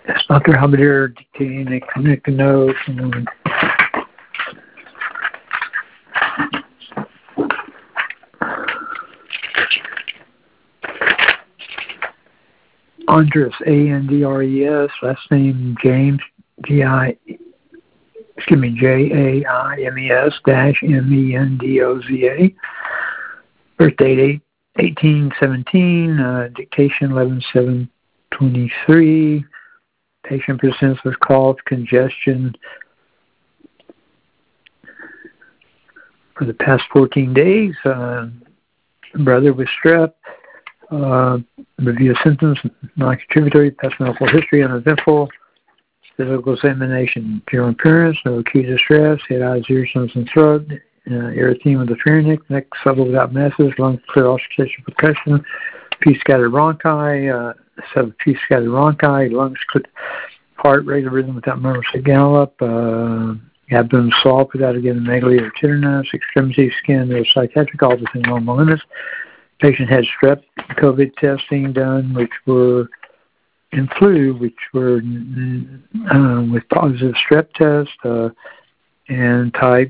That's Dr. Halberdier dictating a clinic note. Andres, Andres, last name James, Jaimes -Mendoza. Birth date 1817. Dictation 11/7/23. Patient presents with cough, congestion for the past 14 days. Brother with strep. Review of symptoms, non-contributory, past medical history, uneventful. Physical examination, general appearance, no acute distress, head, eyes, ears, nose, and throat, erythema of the pharynx, neck subtle without masses, lung clear, auscultation, percussion, few scattered bronchi, few scattered bronchi, lungs, heart rate, rhythm without murmur, gallop, abdomen soft without again megaly or tenderness, extremity, skin, no psychiatric, all within normal limits. Patient had strep COVID testing done, which were and flu, which were with positive strep test and type,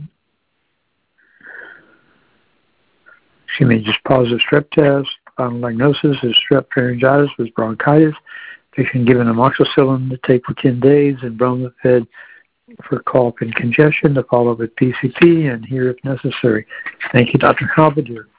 just positive strep test. Final diagnosis is strep pharyngitis with bronchitis. Patient given amoxicillin to take for 10 days and bromophed for cough and congestion to follow with PCP and here if necessary. Thank you, Dr. Halberdier.